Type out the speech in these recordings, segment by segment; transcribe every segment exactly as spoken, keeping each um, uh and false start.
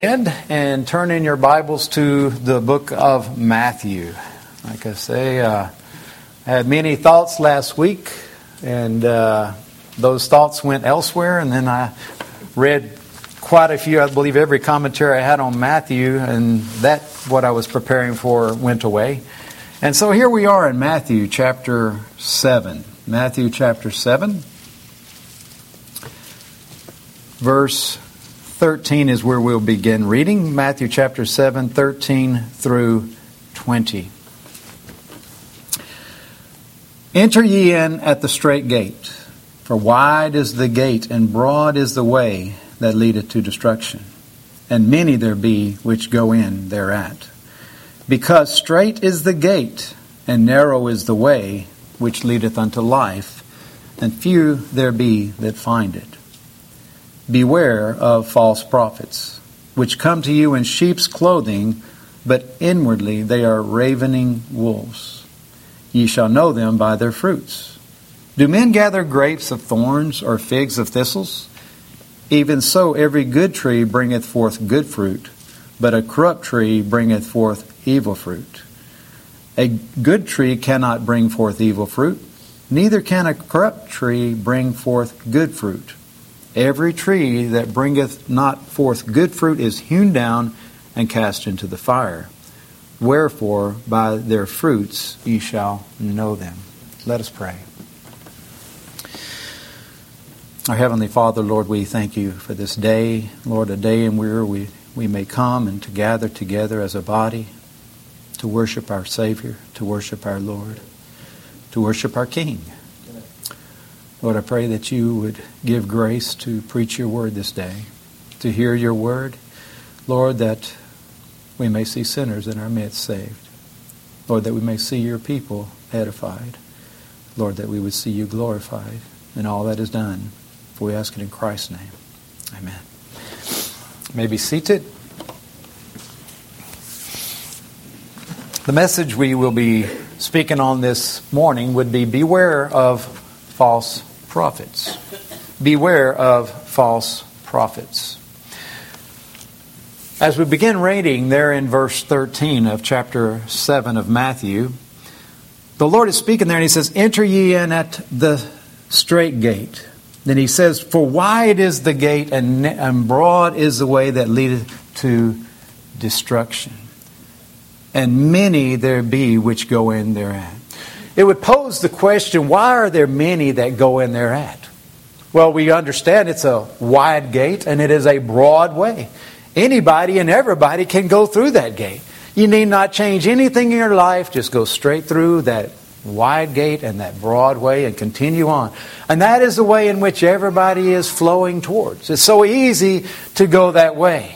And turn in your Bibles to the book of Matthew. Like I say, uh, I had many thoughts last week, and uh, those thoughts went elsewhere, and then I read quite a few, I believe every commentary I had on Matthew, and that, what I was preparing for, went away. And so here we are in Matthew chapter seven. Matthew chapter seven, verse thirteen is where we'll begin reading. Matthew chapter seven, thirteen through twenty. Enter ye in at the strait gate, for wide is the gate, and broad is the way that leadeth to destruction, and many there be which go in thereat. Because strait is the gate, and narrow is the way which leadeth unto life, and few there be that find it. Beware of false prophets, which come to you in sheep's clothing, but inwardly they are ravening wolves. Ye shall know them by their fruits. Do men gather grapes of thorns, or figs of thistles? Even so every good tree bringeth forth good fruit, but a corrupt tree bringeth forth evil fruit. A good tree cannot bring forth evil fruit, neither can a corrupt tree bring forth good fruit. Every tree that bringeth not forth good fruit is hewn down and cast into the fire. Wherefore, by their fruits ye shall know them. Let us pray. Our Heavenly Father, Lord, we thank you for this day. Lord, a day in where we, we may come and to gather together as a body to worship our Savior, to worship our Lord, to worship our King. Lord, I pray that you would give grace to preach your word this day, to hear your word. Lord, that we may see sinners in our midst saved. Lord, that we may see your people edified. Lord, that we would see you glorified in all that is done. For we ask it in Christ's name. Amen. You may be seated. The message we will be speaking on this morning would be beware of false prophets. Beware of false prophets. As we begin reading there in verse thirteen of chapter seven of Matthew, the Lord is speaking there and He says, enter ye in at the strait gate. Then He says, for wide is the gate and, and broad is the way that leadeth to destruction, and many there be which go in thereat. It would pose the question, why are there many that go in thereat? Well, we understand it's a wide gate and it is a broad way. Anybody and everybody can go through that gate. You need not change anything in your life. Just go straight through that wide gate and that broad way and continue on. And that is the way in which everybody is flowing towards. It's so easy to go that way.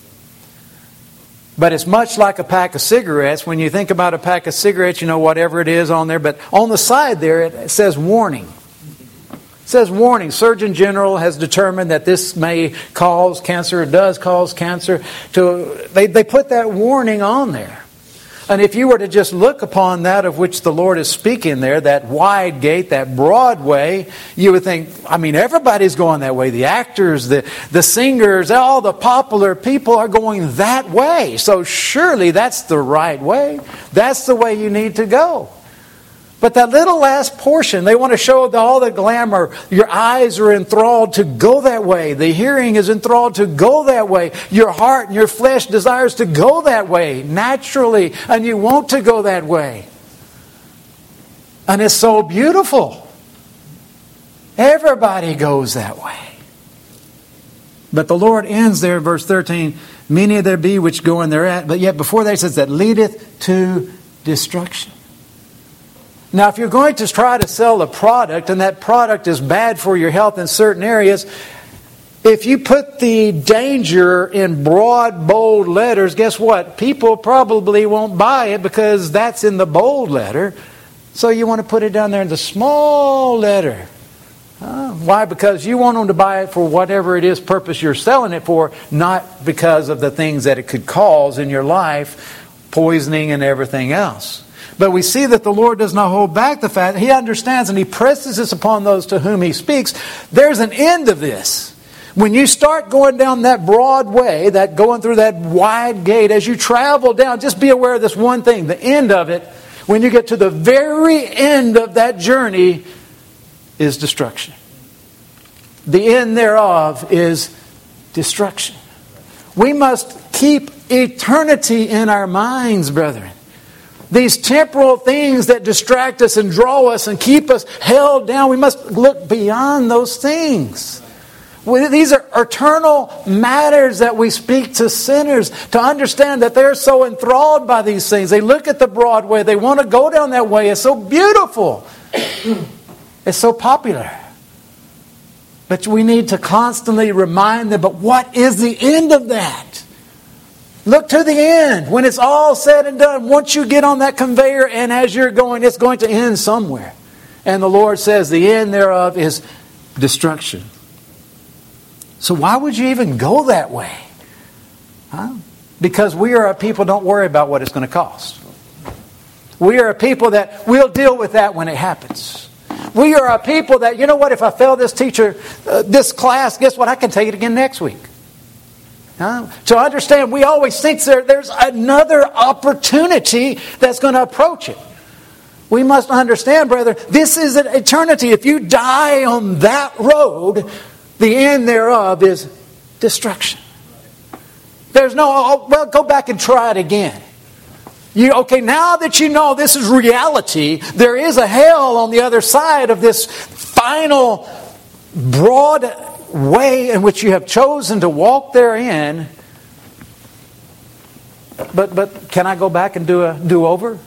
But it's much like a pack of cigarettes. When you think about a pack of cigarettes, you know, whatever it is on there. But on the side there, it says warning. It says warning. Surgeon General has determined that this may cause cancer. It does cause cancer. To, they, they put that warning on there. And if you were to just look upon that of which the Lord is speaking there, that wide gate, that broad way, you would think, I mean, everybody's going that way. The actors, the, the singers, all the popular people are going that way. So surely that's the right way. That's the way you need to go. But that little last portion, they want to show all the glamour. Your eyes are enthralled to go that way. The hearing is enthralled to go that way. Your heart and your flesh desires to go that way naturally. And you want to go that way. And it's so beautiful. Everybody goes that way. But the Lord ends there in verse thirteen. Many there be which go in thereat. But yet before that it says that leadeth to destruction. Now, if you're going to try to sell a product and that product is bad for your health in certain areas, if you put the danger in broad, bold letters, guess what? People probably won't buy it because that's in the bold letter. So you want to put it down there in the small letter. Uh, why? Because you want them to buy it for whatever it is purpose you're selling it for, not because of the things that it could cause in your life, poisoning and everything else. But we see that the Lord does not hold back the fact. He understands and He presses this upon those to whom He speaks. There's an end of this. When you start going down that broad way, that going through that wide gate, as you travel down, just be aware of this one thing. The end of it, when you get to the very end of that journey, is destruction. The end thereof is destruction. We must keep eternity in our minds, brethren. These temporal things that distract us and draw us and keep us held down, we must look beyond those things. These are eternal matters that we speak to sinners to understand that they're so enthralled by these things. They look at the broad way. They want to go down that way. It's so beautiful. It's so popular. But we need to constantly remind them, but what is the end of that? Look to the end. When it's all said and done, once you get on that conveyor and as you're going, it's going to end somewhere. And the Lord says the end thereof is destruction. So why would you even go that way? Huh? Because we are a people, don't worry about what it's going to cost. We are a people that we'll deal with that when it happens. We are a people that, you know what, if I fail this teacher, uh, this class, guess what, I can take it again next week. Huh? To understand, we always think there, there's another opportunity that's going to approach it. We must understand, brother, this is an eternity. If you die on that road, the end thereof is destruction. There's no, oh, well, go back and try it again. You, okay, now that you know this is reality, there is a hell on the other side of this final broad way in which you have chosen to walk therein. But but can I go back and do a do-over?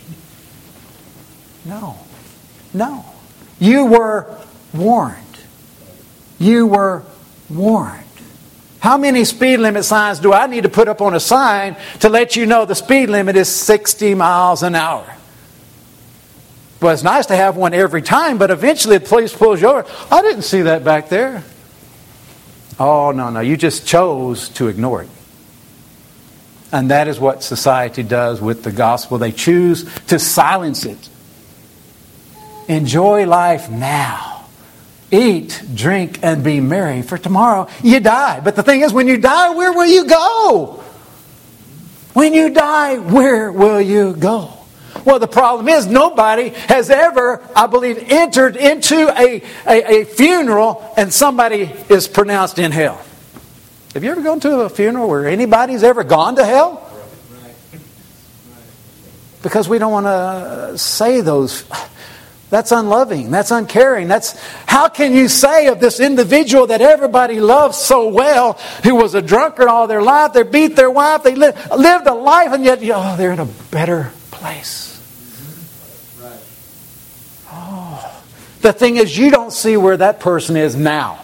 No. No. You were warned. You were warned. How many speed limit signs do I need to put up on a sign to let you know the speed limit is sixty miles an hour? Well, it's nice to have one every time, but eventually the police pulls you over. I didn't see that back there. Oh, no, no. You just chose to ignore it. And that is what society does with the gospel. They choose to silence it. Enjoy life now. Eat, drink, and be merry, for tomorrow you die. But the thing is, when you die, where will you go? When you die, where will you go? Well, the problem is nobody has ever, I believe, entered into a, a, a funeral and somebody is pronounced in hell. Have you ever gone to a funeral where anybody's ever gone to hell? Because we don't want to say those. That's unloving. That's uncaring. That's how can you say of this individual that everybody loves so well, who was a drunkard all their life, they beat their wife, they li- lived a life, and yet oh, they're in a better place. Oh, the thing is, you don't see where that person is now.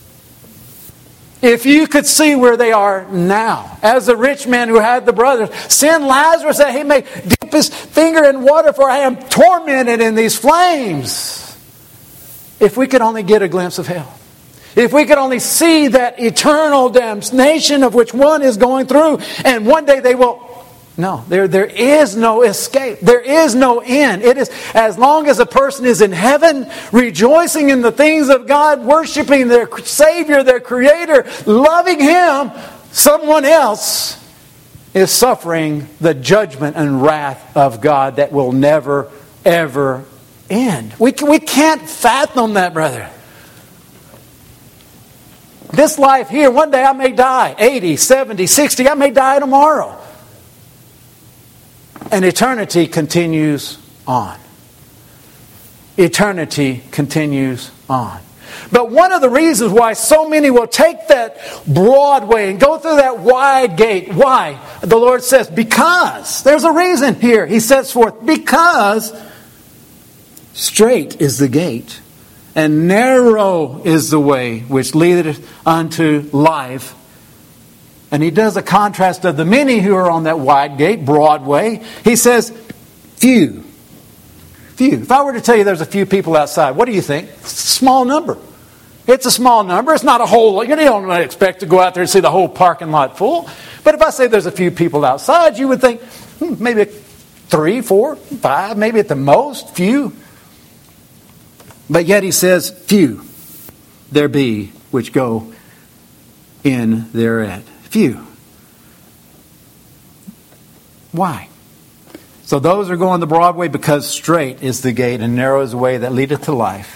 If you could see where they are now, as the rich man who had the brothers, send Lazarus that he may dip his finger in water, for I am tormented in these flames. If we could only get a glimpse of hell. If we could only see that eternal damnation of which one is going through, and one day they will... No, there, there is no escape. There is no end. It is as long as a person is in heaven, rejoicing in the things of God, worshiping their Savior, their Creator, loving Him, someone else is suffering the judgment and wrath of God that will never, ever end. We, we can't fathom that, brother. This life here, one day I may die, eighty, seventy, sixty, I may die tomorrow. And eternity continues on. Eternity continues on. But one of the reasons why so many will take that broad way and go through that wide gate, why? The Lord says, because. There's a reason here. He sets forth, because straight is the gate, and narrow is the way which leadeth unto life. And he does a contrast of the many who are on that wide gate, broad way. He says, few. Few. If I were to tell you there's a few people outside, what do you think? It's a small number. It's a small number. It's not a whole... You don't expect to go out there and see the whole parking lot full. But if I say there's a few people outside, you would think, hmm, maybe three, four, five, maybe at the most, few. But yet he says, few there be which go in thereat. Few. Why? So those are going the broad way because straight is the gate and narrow is the way that leadeth to life.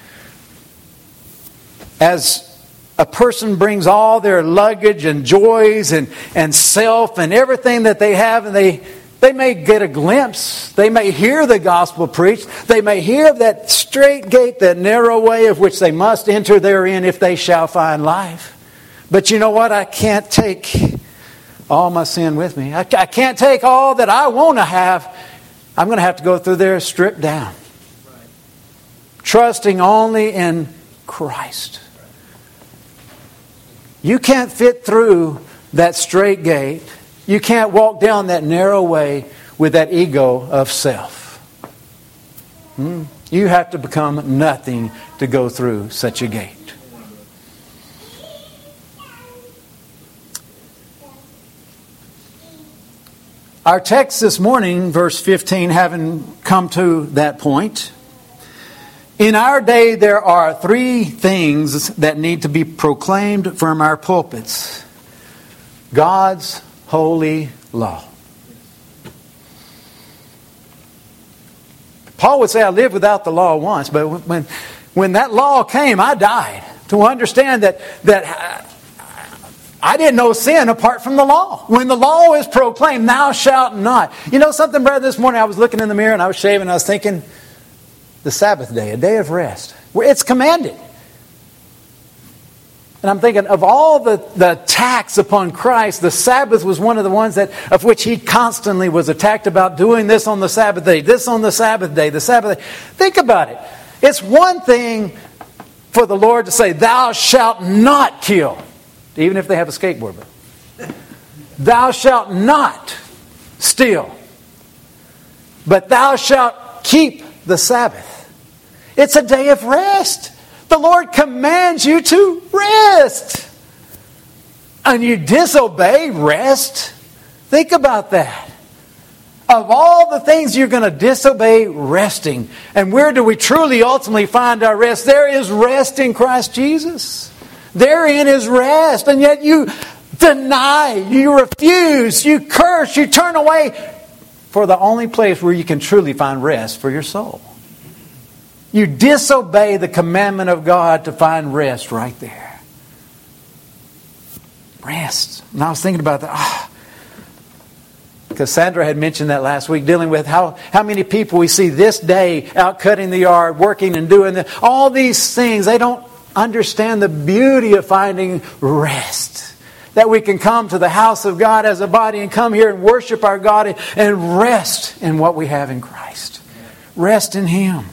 As a person brings all their luggage and joys and, and self and everything that they have, and they, they may get a glimpse. They may hear the gospel preached. They may hear of that straight gate, that narrow way of which they must enter therein if they shall find life. But you know what? I can't take all my sin with me. I, I can't take all that I want to have. I'm going to have to go through there stripped down. Right. Trusting only in Christ. You can't fit through that straight gate. You can't walk down that narrow way with that ego of self. Hmm? You have to become nothing to go through such a gate. Our text this morning, verse fifteen, having come to that point. In our day, there are three things that need to be proclaimed from our pulpits. God's holy law. Paul would say, I lived without the law once, but when, when that law came, I died to understand that, that I didn't know sin apart from the law. When the law is proclaimed, thou shalt not. You know something, brother? This morning I was looking in the mirror and I was shaving and I was thinking, the Sabbath day, a day of rest. It's commanded. And I'm thinking of all the, the attacks upon Christ, the Sabbath was one of the ones that of which He constantly was attacked about doing this on the Sabbath day, this on the Sabbath day, the Sabbath day. Think about it. It's one thing for the Lord to say, thou shalt not kill. Even if they have a skateboard. Thou shalt not steal. But thou shalt keep the Sabbath. It's a day of rest. The Lord commands you to rest. And you disobey rest. Think about that. Of all the things you're going to disobey, resting. And where do we truly ultimately find our rest? There is rest in Christ Jesus. Therein is rest. And yet you deny, you refuse, you curse, you turn away for the only place where you can truly find rest for your soul. You disobey the commandment of God to find rest right there. Rest. And I was thinking about that. Ah. Because Sandra had mentioned that last week, dealing with how, how many people we see this day out cutting the yard, working and doing the, all these things. They don't understand the beauty of finding rest. That we can come to the house of God as a body and come here and worship our God and rest in what we have in Christ. Rest in Him.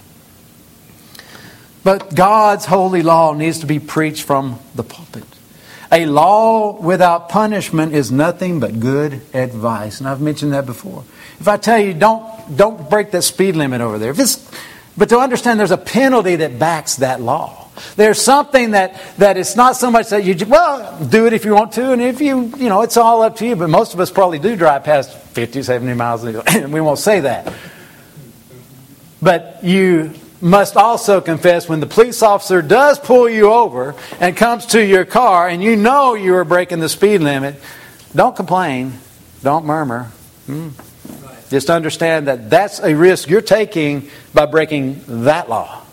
But God's holy law needs to be preached from the pulpit. A law without punishment is nothing but good advice. And I've mentioned that before. If I tell you, don't, don't break that speed limit over there. If it's, but to understand there's a penalty that backs that law. There's something that, that it's not so much that you, well, do it if you want to. And if you, you know, it's all up to you. But most of us probably do drive past fifty, seventy miles an hour. And we won't say that. But you must also confess when the police officer does pull you over and comes to your car and you know you are breaking the speed limit, don't complain. Don't murmur. Hmm. Right. Just understand that that's a risk you're taking by breaking that law.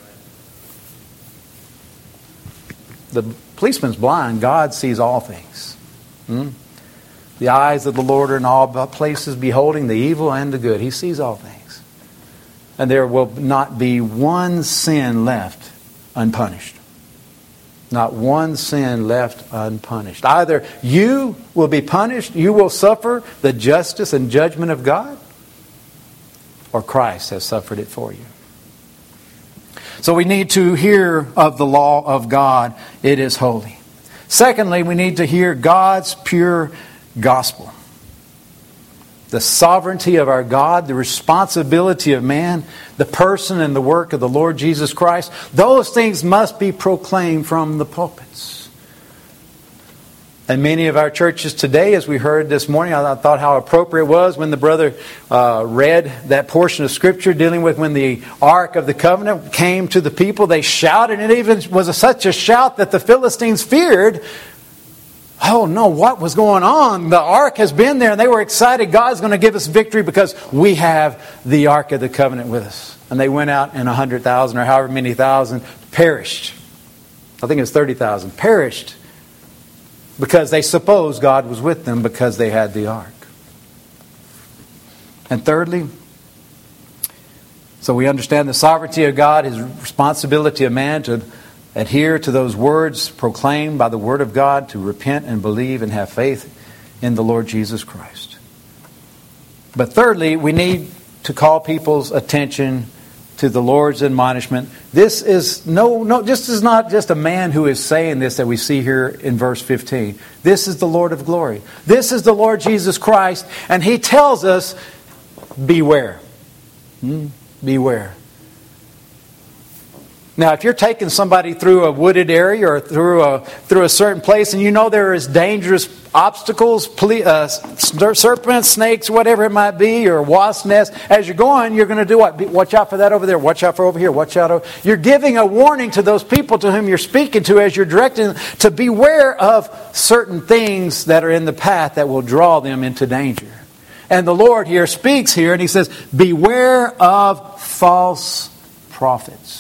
The policeman's blind. God sees all things. Hmm? The eyes of the Lord are in all places, beholding the evil and the good. He sees all things. And there will not be one sin left unpunished. Not one sin left unpunished. Either you will be punished, you will suffer the justice and judgment of God, or Christ has suffered it for you. So we need to hear of the law of God. It is holy. Secondly, we need to hear God's pure gospel. The sovereignty of our God, the responsibility of man, the person and the work of the Lord Jesus Christ. Those things must be proclaimed from the pulpits. And many of our churches today, as we heard this morning, I thought how appropriate it was when the brother uh, read that portion of Scripture dealing with when the Ark of the Covenant came to the people. They shouted, and it even was a, such a shout that the Philistines feared oh no, what was going on? The ark has been there and they were excited. God's going to give us victory because we have the Ark of the Covenant with us. And they went out and a hundred thousand or however many thousand perished. I think it was thirty thousand perished because they supposed God was with them because they had the ark. And thirdly, so we understand the sovereignty of God, His responsibility of man to adhere to those words proclaimed by the Word of God, to repent and believe and have faith in the Lord Jesus Christ. But thirdly, we need to call people's attention to the Lord's admonishment. This is no, no. This is not just a man who is saying this that we see here in verse fifteen. This is the Lord of glory. This is the Lord Jesus Christ, and He tells us, beware. Hmm? Beware. Now, if you're taking somebody through a wooded area or through a through a certain place, and you know there is dangerous obstacles, uh, serpents, snakes, whatever it might be, or wasp nests, as you're going, you're going to do what? Watch out for that over there. Watch out for over here. Watch out over. You're giving a warning to those people to whom you're speaking to as you're directing them to beware of certain things that are in the path that will draw them into danger. And the Lord here speaks here, and He says, beware of false prophets.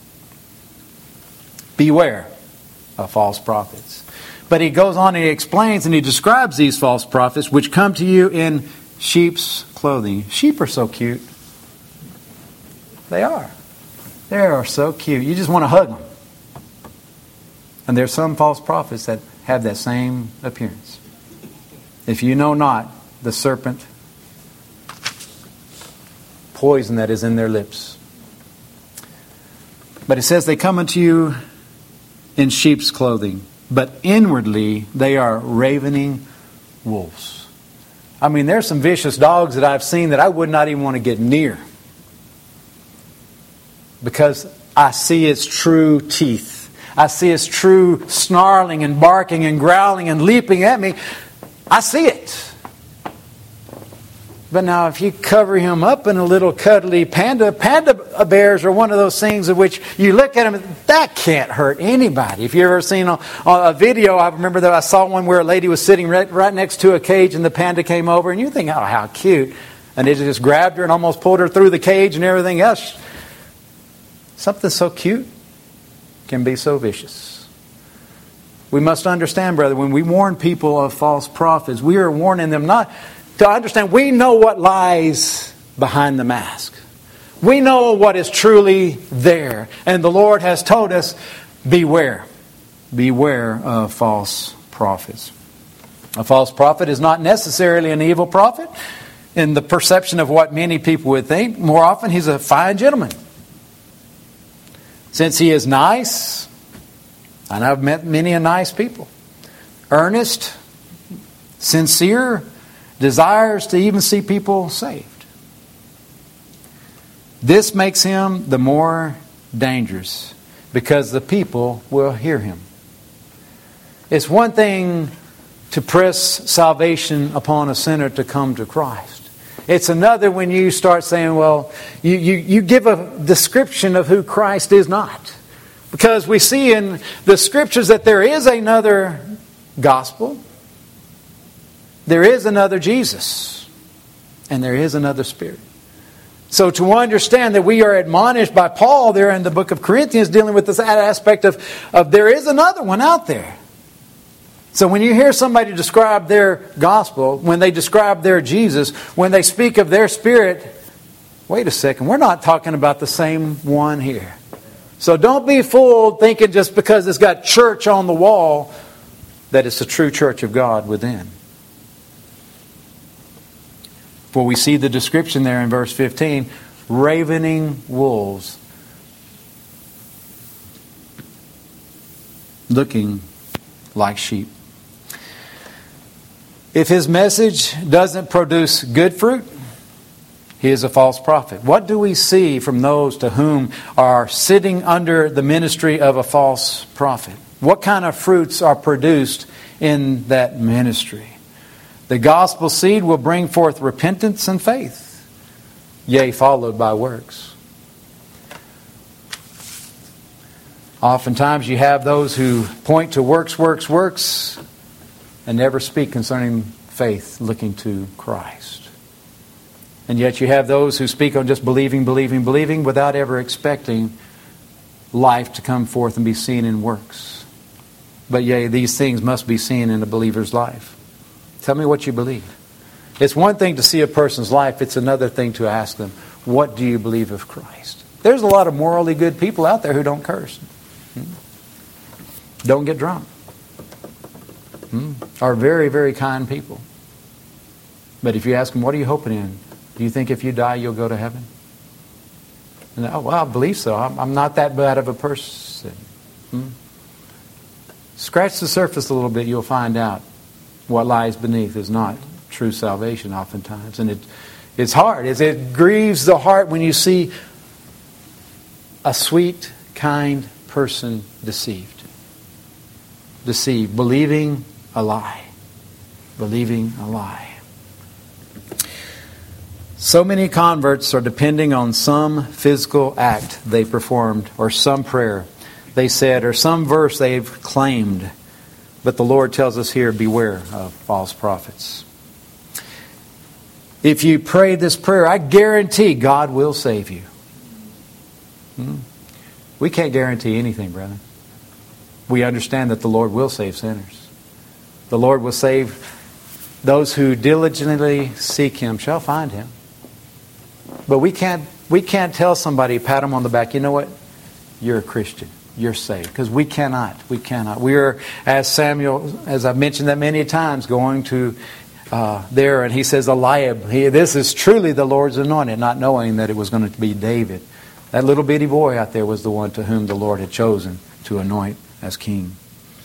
Beware of false prophets. But He goes on and He explains and He describes these false prophets which come to you in sheep's clothing. Sheep are so cute. They are. They are so cute. You just want to hug them. And there's some false prophets that have that same appearance. If you know not the serpent poison that is in their lips. But it says they come unto you in sheep's clothing, but inwardly they are ravening wolves. I mean, there's some vicious dogs that I've seen that I would not even want to get near, because I see its true teeth. I see its true snarling and barking and growling and leaping at me. I see it. But now if you cover him up in a little cuddly panda, panda bears are one of those things of which you look at them, that can't hurt anybody. If you've ever seen a, a video, I remember that I saw one where a lady was sitting right, right next to a cage and the panda came over, and you think, oh, how cute. And it just grabbed her and almost pulled her through the cage and everything else. Something so cute can be so vicious. We must understand, brother, when we warn people of false prophets, we are warning them not to understand. We know what lies behind the mask. We know what is truly there. And the Lord has told us, beware. Beware of false prophets. A false prophet is not necessarily an evil prophet in the perception of what many people would think. More often, he's a fine gentleman. Since he is nice, and I've met many a nice people, earnest, sincere, desires to even see people saved. This makes him the more dangerous because the people will hear him. It's one thing to press salvation upon a sinner to come to Christ. It's another when you start saying, well, you, you, you give a description of who Christ is not. Because we see in the Scriptures that there is another gospel. There is another Jesus. And there is another Spirit. So to understand that we are admonished by Paul there in the book of Corinthians dealing with this aspect of, of there is another one out there. So when you hear somebody describe their gospel, when they describe their Jesus, when they speak of their Spirit, wait a second, we're not talking about the same one here. So don't be fooled thinking just because it's got church on the wall that it's the true church of God within. For we see the description there in verse fifteen, ravening wolves, looking like sheep. If his message doesn't produce good fruit, he is a false prophet. What do we see from those to whom are sitting under the ministry of a false prophet? What kind of fruits are produced in that ministry? The gospel seed will bring forth repentance and faith, yea, followed by works. Oftentimes you have those who point to works, works, works, and never speak concerning faith looking to Christ. And yet you have those who speak on just believing, believing, believing without ever expecting life to come forth and be seen in works. But yea, these things must be seen in a believer's life. Tell me what you believe. It's one thing to see a person's life. It's another thing to ask them, what do you believe of Christ? There's a lot of morally good people out there who don't curse. Don't get drunk. Are very, very kind people. But if you ask them, what are you hoping in? Do you think if you die, you'll go to heaven? And, oh, well, I believe so. I'm, I'm not that bad of a person. Hmm? Scratch the surface a little bit, you'll find out what lies beneath is not true salvation oftentimes. And it, it's hard. It, it grieves the heart when you see a sweet, kind person deceived. Deceived. Believing a lie. Believing a lie. So many converts are depending on some physical act they performed, or some prayer they said, or some verse they've claimed. But the Lord tells us here, beware of false prophets. If you pray this prayer, I guarantee God will save you. Hmm? We can't guarantee anything, brethren. We understand that the Lord will save sinners. The Lord will save those who diligently seek Him shall find Him. But we can't we can't tell somebody, pat them on the back, you know what? You're a Christian. You're saved. Because we cannot. We cannot. We are, as Samuel, as I've mentioned that many times, going to uh, there, and he says, Eliab, he, this is truly the Lord's anointed, not knowing that it was going to be David. That little bitty boy out there was the one to whom the Lord had chosen to anoint as king.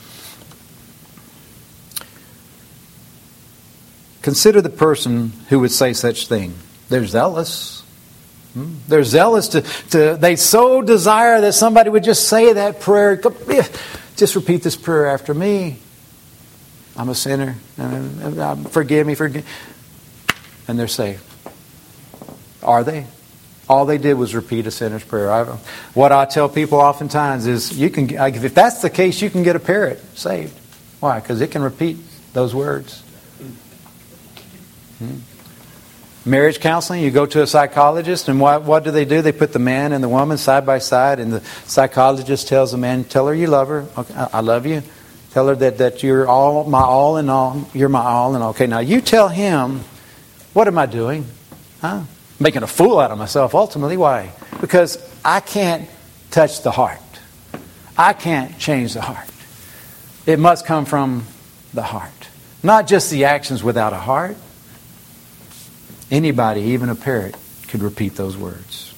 Consider the person who would say such thing. They're zealous. They're zealous to, to, they so desire that somebody would just say that prayer. Just repeat this prayer after me. I'm a sinner. Forgive me. Forgive. And they're saved. Are they? All they did was repeat a sinner's prayer. I, what I tell people oftentimes is, you can, if that's the case, you can get a parrot saved. Why? Because it can repeat those words. Hmm. Marriage counseling, you go to a psychologist, and what, what do they do? They put the man and the woman side by side, and the psychologist tells the man, tell her you love her. Okay, I, I love you. Tell her that, that you're all my all in all. You're my all in all. Okay, now you tell him, what am I doing? Huh? Making a fool out of myself ultimately. Why? Because I can't touch the heart. I can't change the heart. It must come from the heart. Not just the actions without a heart. Anybody, even a parrot, could repeat those words.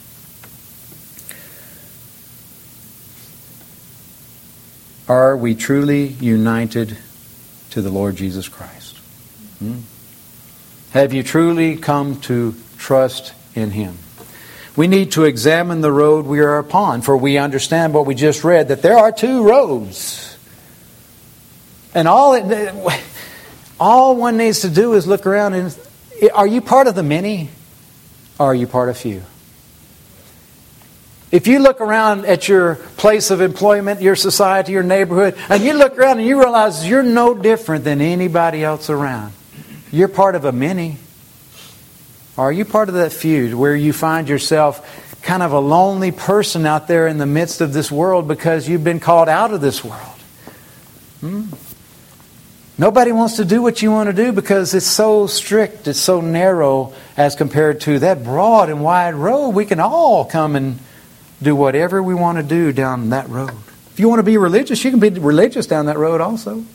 Are we truly united to the Lord Jesus Christ? Hmm? Have you truly come to trust in Him? We need to examine the road we are upon, for we understand what we just read, that there are two roads. And all it, all one needs to do is look around and, are you part of the many, or are you part of few? If you look around at your place of employment, your society, your neighborhood, and you look around and you realize you're no different than anybody else around, you're part of a many. Or are you part of that few where you find yourself kind of a lonely person out there in the midst of this world because you've been called out of this world? Hmm? Nobody wants to do what you want to do because it's so strict, it's so narrow as compared to that broad and wide road. We can all come and do whatever we want to do down that road. If you want to be religious, you can be religious down that road also.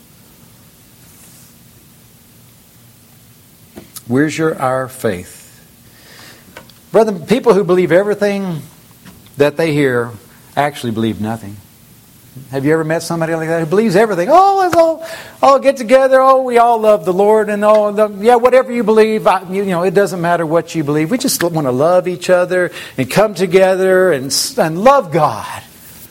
Where's your our faith? Brother, people who believe everything that they hear actually believe nothing. Have you ever met somebody like that who believes everything? Oh, let's all, all get together. Oh, we all love the Lord. And oh, the, yeah, whatever you believe, I, you, you know, it doesn't matter what you believe. We just want to love each other and come together and, and love God.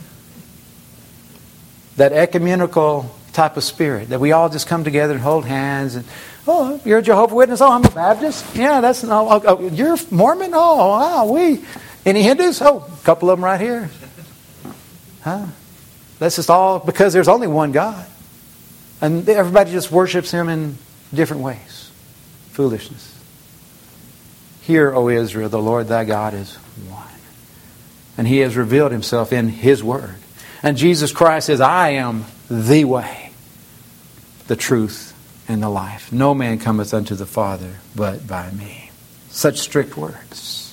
That ecumenical type of spirit, that we all just come together and hold hands. And oh, you're a Jehovah's Witness? Oh, I'm a Baptist. Yeah, that's no. Oh, oh, you're Mormon? Oh, wow, we. Any Hindus? Oh, a couple of them right here. Huh? That's just all because there's only one God. And everybody just worships Him in different ways. Foolishness. Hear, O Israel, the Lord thy God is one. And He has revealed Himself in His Word. And Jesus Christ says, I am the way, the truth, and the life. No man cometh unto the Father but by me. Such strict words.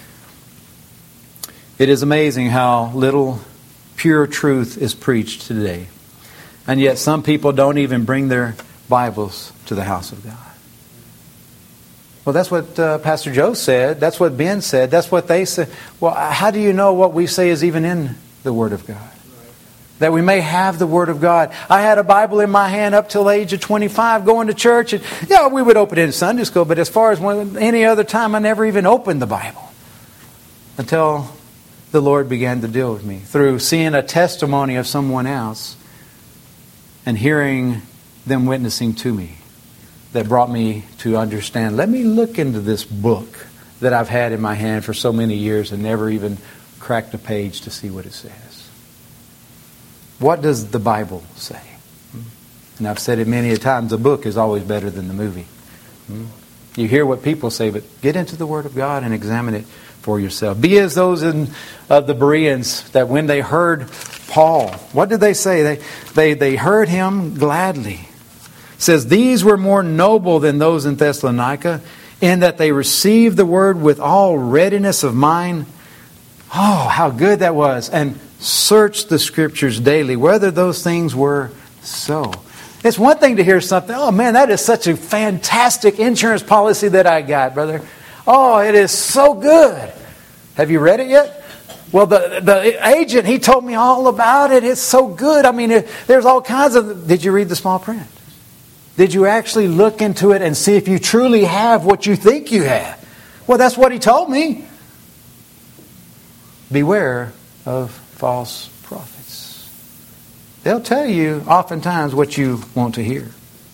It is amazing how little pure truth is preached today. And yet some people don't even bring their Bibles to the house of God. Well, that's what uh, Pastor Joe said. That's what Ben said. That's what they said. Well, how do you know what we say is even in the Word of God? That we may have the Word of God. I had a Bible in my hand up till the age of twenty-five going to church. And, yeah, we would open it in Sunday school. But as far as when, any other time, I never even opened the Bible. Until the Lord began to deal with me. Through seeing a testimony of someone else. And hearing them witnessing to me. That brought me to understand. Let me look into this book that I've had in my hand for so many years. And never even cracked a page to see what it says. What does the Bible say? And I've said it many a times, the book is always better than the movie. You hear what people say, but get into the Word of God and examine it for yourself. Be as those in, of the Bereans that when they heard Paul, what did they say? They, they, they heard him gladly. It says, these were more noble than those in Thessalonica, in that they received the Word with all readiness of mind. Oh, how good that was. And search the Scriptures daily, whether those things were so. It's one thing to hear something, oh man, that is such a fantastic insurance policy that I got, brother. Oh, it is so good. Have you read it yet? Well, the, the agent, he told me all about it. It's so good. I mean, it, there's all kinds of... Did you read the small print? Did you actually look into it and see if you truly have what you think you have? Well, that's what he told me. Beware of false prophets. They'll tell you oftentimes what you want to hear.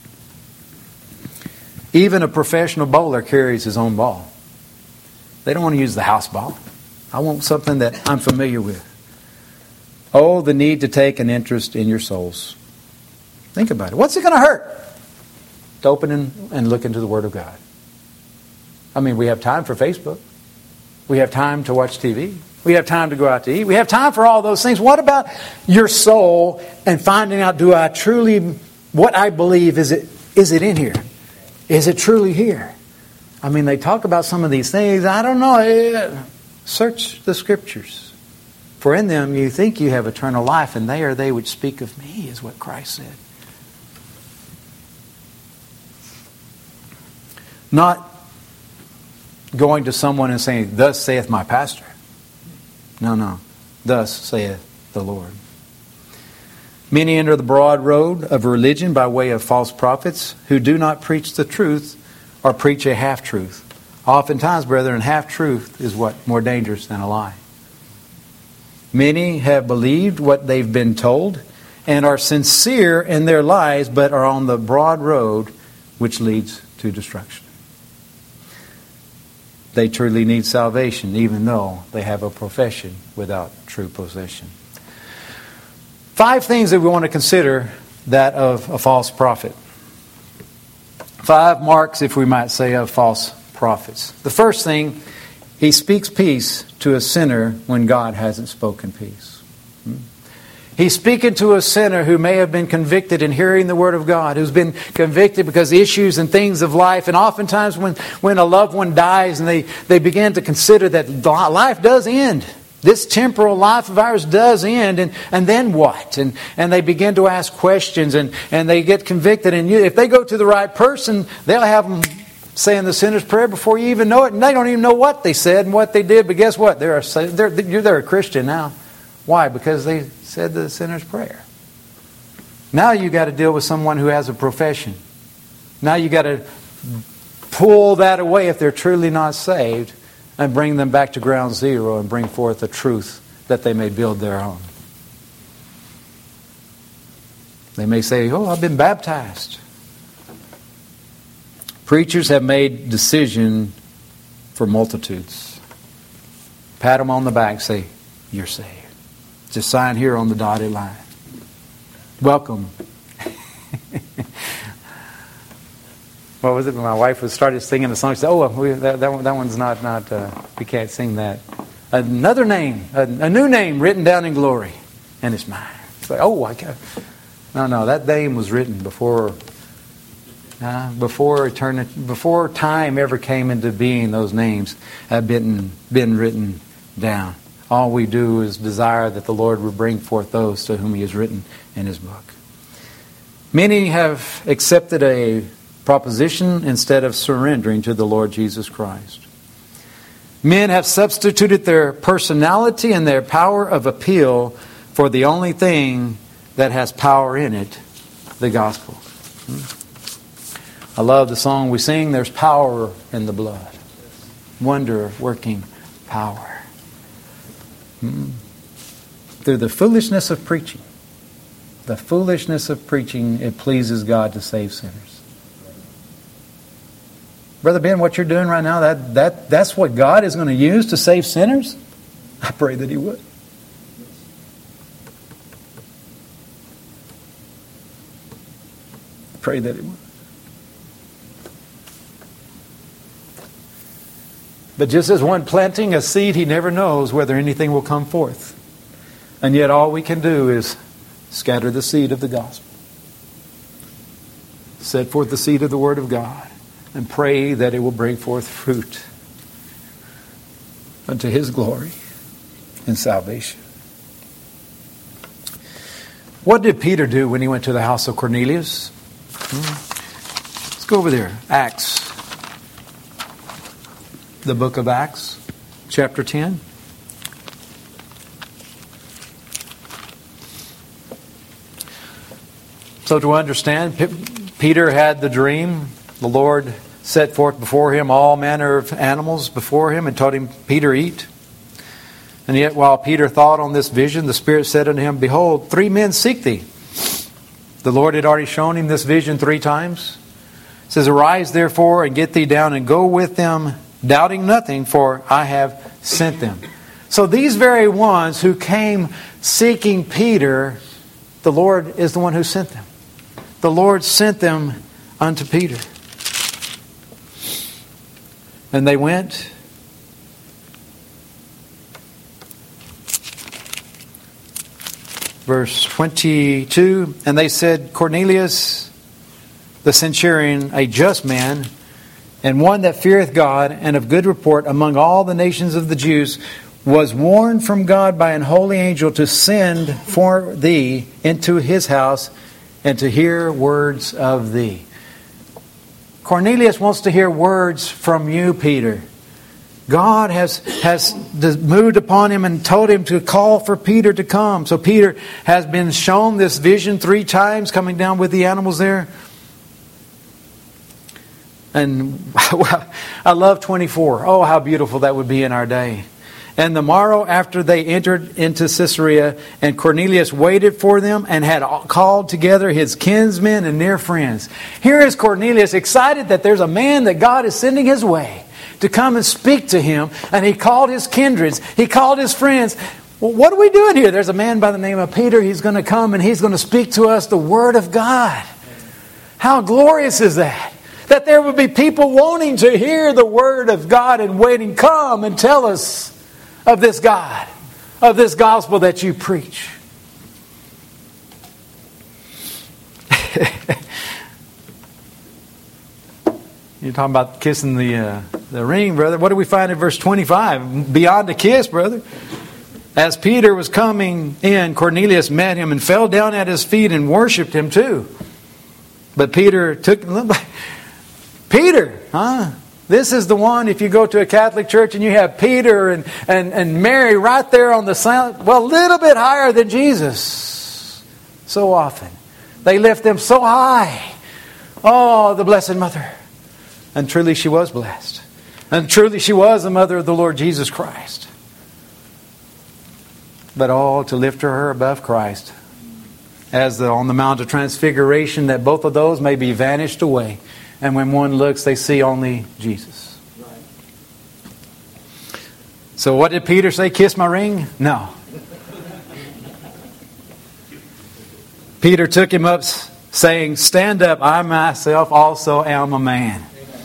Even a professional bowler carries his own ball. They don't want to use the house ball. I want something that I'm familiar with. Oh, the need to take an interest in your souls. Think about it. What's it going to hurt? To open and, and look into the Word of God. I mean, we have time for Facebook. We have time to watch T V. We have time to go out to eat. We have time for all those things. What about your soul and finding out, do I truly, what I believe, is it is it in here? Is it truly here? I mean, they talk about some of these things. I don't know. Search the Scriptures. For in them you think you have eternal life, and they are they which speak of me, is what Christ said. Not going to someone and saying, thus saith my pastor. No, no. Thus saith the Lord. Many enter the broad road of religion by way of false prophets who do not preach the truth or preach a half-truth. Oftentimes, brethren, half-truth is what? More dangerous than a lie. Many have believed what they've been told and are sincere in their lies, but are on the broad road which leads to destruction. They truly need salvation, even though they have a profession without true possession. Five things that we want to consider that of a false prophet. Five marks, if we might say, of false prophets. The first thing, he speaks peace to a sinner when God hasn't spoken peace. Hmm? He's speaking to a sinner who may have been convicted in hearing the Word of God, who's been convicted because issues and things of life. And oftentimes when, when a loved one dies and they, they begin to consider that life does end. This temporal life of ours does end. And, and then what? And, and they begin to ask questions and, and they get convicted. And you, if they go to the right person, they'll have them saying the sinner's prayer before you even know it. And they don't even know what they said and what they did. But guess what? They're a, they're, they're a Christian now. Why? Because they said the sinner's prayer. Now you got to deal with someone who has a profession. Now you got to pull that away if they're truly not saved and bring them back to ground zero and bring forth the truth that they may build their own. They may say, oh, I've been baptized. Preachers have made decision for multitudes. Pat them on the back, say, you're saved. Just sign here on the dotted line. Welcome what was it? When my wife was started singing the song, she said, "Oh, we, that that, one, that one's not not. Uh, we can't sing that. Another name, a, a new name written down in glory, and it's mine." It's like, oh, I got. No, no, that name was written before. Uh, before eternity, before time ever came into being, those names have been been written down. All we do is desire that the Lord will bring forth those to whom He has written in His book. Many have accepted a proposition instead of surrendering to the Lord Jesus Christ. Men have substituted their personality and their power of appeal for the only thing that has power in it, the gospel. I love the song we sing, "There's power in the blood." Wonder-working power. Through the foolishness of preaching, the foolishness of preaching, it pleases God to save sinners. Brother Ben, what you're doing right now, that, that that's what God is going to use to save sinners? I pray that He would. I pray that He would. But just as one planting a seed, he never knows whether anything will come forth. And yet all we can do is scatter the seed of the gospel. Set forth the seed of the Word of God. And pray that it will bring forth fruit unto His glory and salvation. What did Peter do when he went to the house of Cornelius? Hmm. Let's go over there. Acts. The book of Acts, chapter ten. So to understand, P- Peter had the dream. The Lord set forth before him all manner of animals before him and told him, "Peter, eat." And yet while Peter thought on this vision, the Spirit said unto him, "Behold, three men seek thee." The Lord had already shown him this vision three times. It says, "Arise therefore and get thee down and go with them, doubting nothing, for I have sent them." So these very ones who came seeking Peter, the Lord is the one who sent them. The Lord sent them unto Peter. And they went. Verse twenty-two, "And they said, Cornelius, the centurion, a just man, and one that feareth God, and of good report among all the nations of the Jews, was warned from God by an holy angel to send for thee into his house and to hear words of thee." Cornelius wants to hear words from you, Peter. God has, has moved upon him and told him to call for Peter to come. So Peter has been shown this vision three times, coming down with the animals there. And I love twenty-four. Oh, how beautiful that would be in our day. "And the morrow after they entered into Caesarea, and Cornelius waited for them and had called together his kinsmen and near friends." Here is Cornelius excited that there's a man that God is sending his way to come and speak to him. And he called his kindreds. He called his friends. Well, what are we doing here? There's a man by the name of Peter. He's going to come and he's going to speak to us the Word of God. How glorious is that? That there would be people wanting to hear the Word of God and waiting, "Come and tell us of this God, of this gospel that you preach." You're talking about kissing the uh, the ring, brother. What do we find in verse twenty-five? Beyond a kiss, brother. "As Peter was coming in, Cornelius met him and fell down at his feet and worshipped him too. But Peter took... Peter, huh? This is the one, if you go to a Catholic church and you have Peter and, and, and Mary right there on the side, well, a little bit higher than Jesus. So often. They lift them so high. Oh, the Blessed Mother. And truly she was blessed. And truly she was the mother of the Lord Jesus Christ. But oh, to lift her above Christ. As the, on the Mount of Transfiguration, that both of those may be vanished away. And when one looks, they see only Jesus. Right. So what did Peter say? Kiss my ring? No. Peter took him up saying, stand up, I myself also am a man.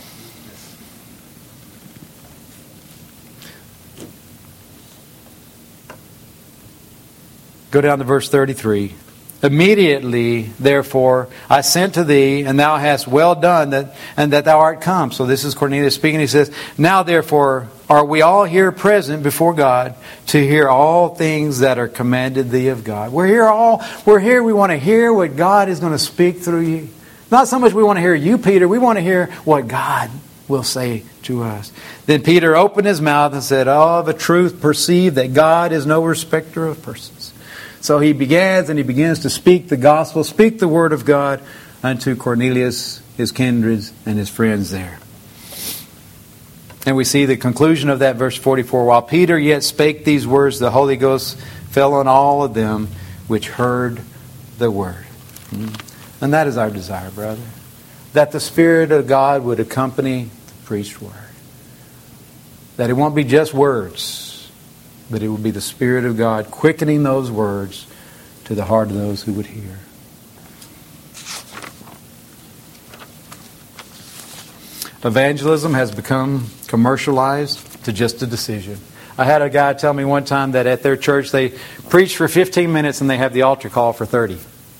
Go down to verse thirty-three. Immediately, therefore, I sent to thee, and thou hast well done, that, and that thou art come. So this is Cornelius speaking. He says, now therefore, are we all here present before God to hear all things that are commanded thee of God? We're here all, we're here, we want to hear what God is going to speak through you. Not so much we want to hear you, Peter, we want to hear what God will say to us. Then Peter opened his mouth and said, oh, of a truth perceive that God is no respecter of persons. So he begins and he begins to speak the gospel, speak the word of God unto Cornelius, his kindreds, and his friends there. And we see the conclusion of that, verse forty-four. While Peter yet spake these words, the Holy Ghost fell on all of them which heard the word. And that is our desire, brother. That the Spirit of God would accompany the preached word. That it won't be just words, but it will be the Spirit of God quickening those words to the heart of those who would hear. Evangelism has become commercialized to just a decision. I had a guy tell me one time that at their church they preach for fifteen minutes and they have the altar call for thirty.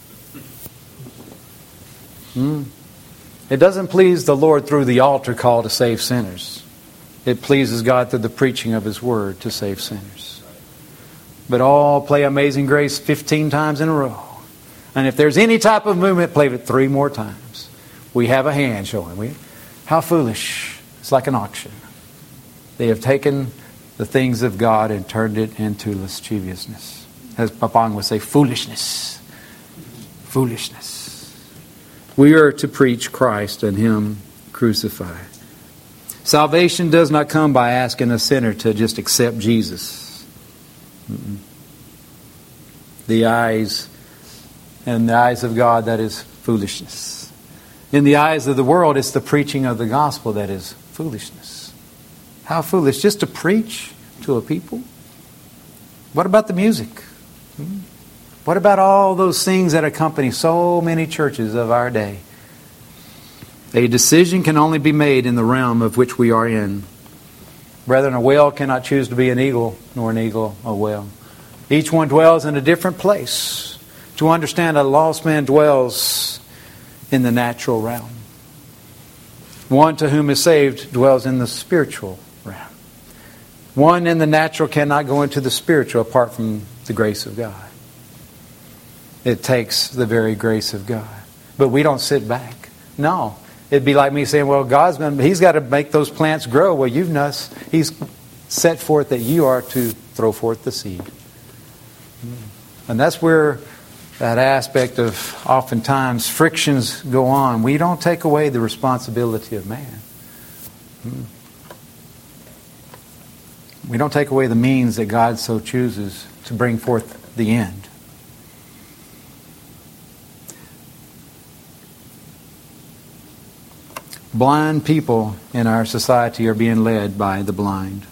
Hmm. It doesn't please the Lord through the altar call to save sinners. It pleases God through the preaching of His Word to save sinners. But all play Amazing Grace fifteen times in a row. And if there's any type of movement, play it three more times. We have a hand showing. We, how foolish. It's like an auction. They have taken the things of God and turned it into lasciviousness. As Papang would say, foolishness. Foolishness. We are to preach Christ and Him crucified. Salvation does not come by asking a sinner to just accept Jesus. Mm-mm. The eyes, in the eyes of God, that is foolishness. In the eyes of the world, it's the preaching of the gospel that is foolishness. How foolish, just to preach to a people? What about the music? Hmm? What about all those things that accompany so many churches of our day? A decision can only be made in the realm of which we are in. Brethren, a whale cannot choose to be an eagle, nor an eagle a whale. Each one dwells in a different place. To understand, a lost man dwells in the natural realm. One to whom is saved dwells in the spiritual realm. One in the natural cannot go into the spiritual apart from the grace of God. It takes the very grace of God. But we don't sit back. No. It'd be like me saying, well, God's going to, He's got to make those plants grow. Well, you've not, He's set forth that you are to throw forth the seed. And that's where that aspect of oftentimes frictions go on. We don't take away the responsibility of man. We don't take away the means that God so chooses to bring forth the end. Blind people in our society are being led by the blind.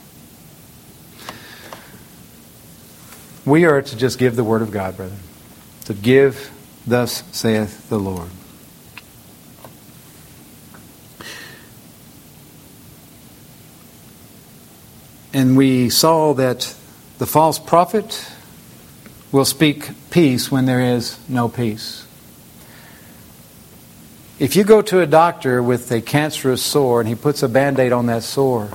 We are to just give the Word of God, brethren. To give, thus saith the Lord. And we saw that the false prophet will speak peace when there is no peace. If you go to a doctor with a cancerous sore and he puts a Band-Aid on that sore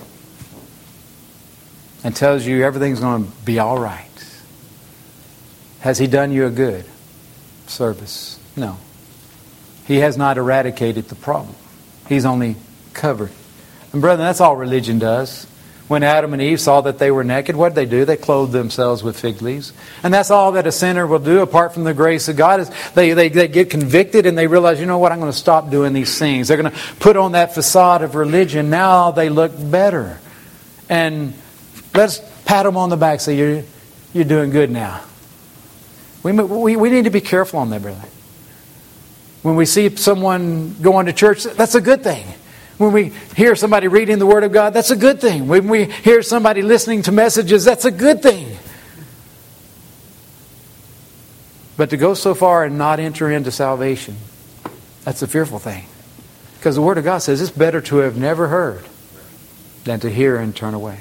and tells you everything's going to be all right, has he done you a good service? No. He has not eradicated the problem. He's only covered. And brethren, that's all religion does. When Adam and Eve saw that they were naked, what did they do? They clothed themselves with fig leaves. And that's all that a sinner will do apart from the grace of God. Is they, they, they get convicted and they realize, you know what, I'm going to stop doing these things. They're going to put on that facade of religion. Now they look better. And let's pat them on the back and say, you're, you're doing good now. We, we, we need to be careful on that, brother. When we see someone going to church, that's a good thing. When we hear somebody reading the Word of God, that's a good thing. When we hear somebody listening to messages, that's a good thing. But to go so far and not enter into salvation That's a fearful thing. Because the Word of God says it's better to have never heard than to hear and turn away.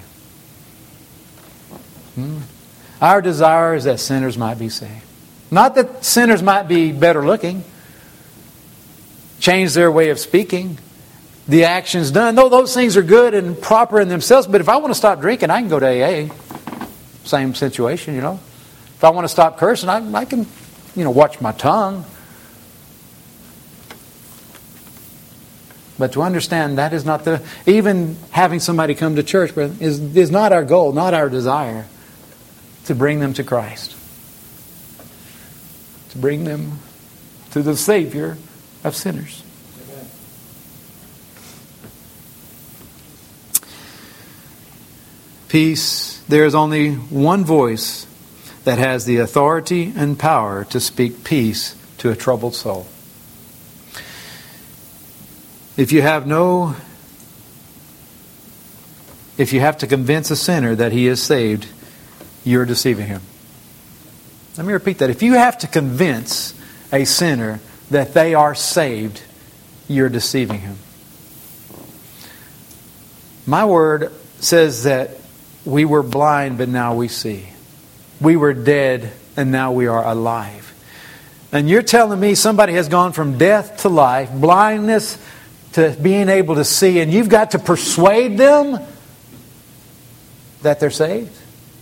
Hmm? Our desire is that sinners might be saved. Not that sinners might be better looking, change their way of speaking, the actions done. Though those things are good and proper in themselves, but if I want to stop drinking, I can go to A A. Same situation, you know. If I want to stop cursing, I, I can, you know, watch my tongue. But to understand that is not the... Even having somebody come to church is, is not our goal, not our desire to bring them to Christ. To bring them to the Savior of sinners. Amen. Peace. There is only one voice that has the authority and power to speak peace to a troubled soul. If you have no, if you have to convince a sinner that he is saved, you're deceiving him. Let me repeat that. If you have to convince a sinner that they are saved, you're deceiving him. My word says that we were blind, but now we see. We were dead, and now we are alive. And you're telling me somebody has gone from death to life, blindness to being able to see, and you've got to persuade them that they're saved?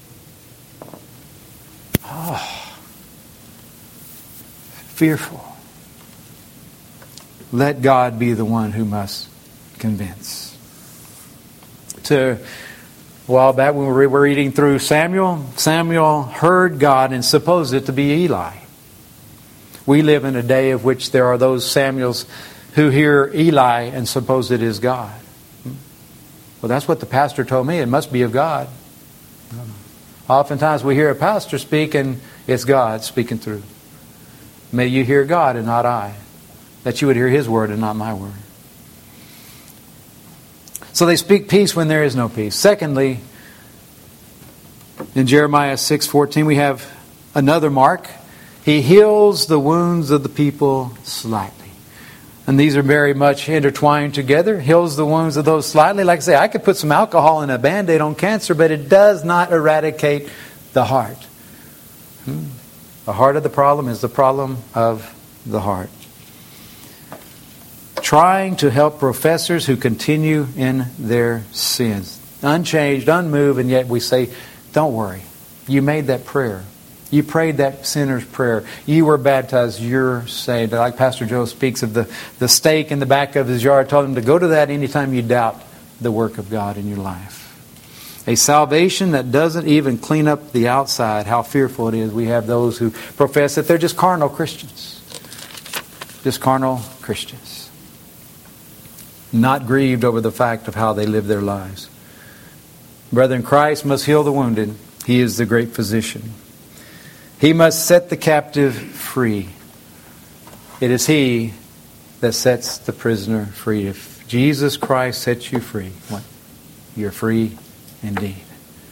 Oh, fearful. Let God be the one who must convince. To, a while back when we were reading through Samuel, Samuel heard God and supposed it to be Eli. We live in a day of which there are those Samuels who hear Eli and suppose it is God. Well, that's what the pastor told me. It must be of God. Oftentimes we hear a pastor speak and it's God speaking through. May you hear God and not I. That you would hear His word and not my word. So they speak peace when there is no peace. Secondly, in Jeremiah six fourteen we have another mark. He heals the wounds of the people slightly. And these are very much intertwined together. Heals the wounds of those slightly. Like I say, I could put some alcohol in a Band-Aid on cancer, but it does not eradicate the heart. Hmm. The heart of the problem is the problem of the heart. Trying to help professors who continue in their sins. Unchanged, unmoved, and yet we say, don't worry. You made that prayer. You prayed that sinner's prayer. You were baptized. You're saved. Like Pastor Joe speaks of the, the stake in the back of his yard. I told him to go to that anytime you doubt the work of God in your life. A salvation that doesn't even clean up the outside. How fearful it is. We have those who profess that they're just carnal Christians. Just carnal Christians. Not grieved over the fact of how they live their lives. Brethren, Christ must heal the wounded. He is the great physician. He must set the captive free. It is He that sets the prisoner free. If Jesus Christ sets you free, what? You're free indeed.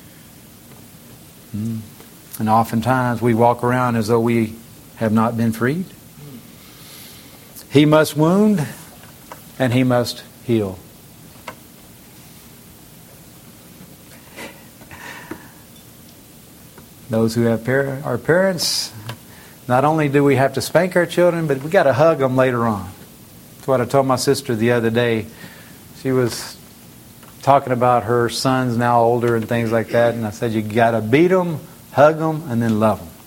Mm. And oftentimes we walk around as though we have not been freed. He must wound and He must heal. Those who have par- our parents, not only do we have to spank our children, but we got to hug them later on. That's what I told my sister the other day. She was talking about her sons now older and things like that, and I said, you got to beat them, hug them, and then love them.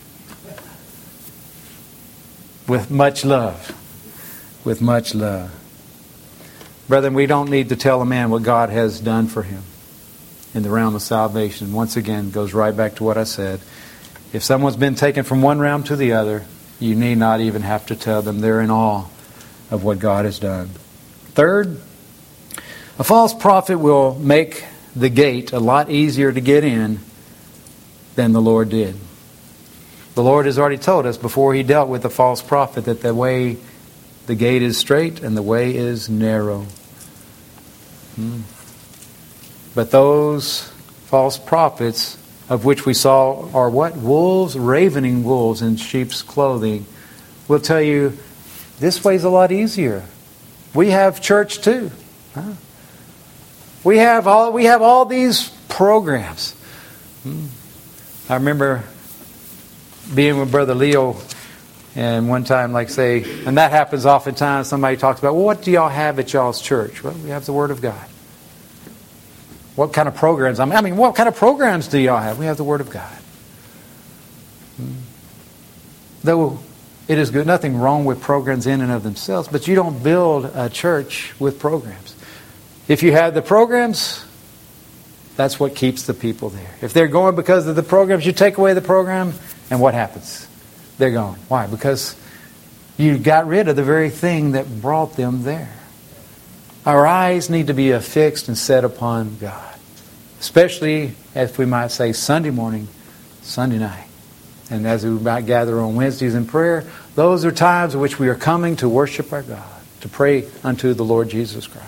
With much love. With much love. Brethren, we don't need to tell a man what God has done for him in the realm of salvation. Once again, goes right back to what I said. If someone's been taken from one realm to the other, you need not even have to tell them. They're in awe of what God has done. Third, a false prophet will make the gate a lot easier to get in than the Lord did. The Lord has already told us before He dealt with the false prophet that the way, the gate is straight and the way is narrow. Hmm. But those false prophets, of which we saw are what? Wolves, ravening wolves in sheep's clothing, will tell you this way's a lot easier. We have church too. Huh? We have all we have all these programs. Hmm. I remember being with Brother Leo, and one time, like say, and that happens oftentimes, somebody talks about, well, what do y'all have at y'all's church? Well, we have the Word of God. What kind of programs? I mean, I mean what kind of programs do y'all have? We have the Word of God. Hmm. Though it is good, nothing wrong with programs in and of themselves, but you don't build a church with programs. If you have the programs, that's what keeps the people there. If they're going because of the programs, you take away the program, and what happens? They're gone. Why? Because you got rid of the very thing that brought them there. Our eyes need to be affixed and set upon God. Especially, as we might say, Sunday morning, Sunday night. And as we might gather on Wednesdays in prayer, those are times in which we are coming to worship our God, to pray unto the Lord Jesus Christ.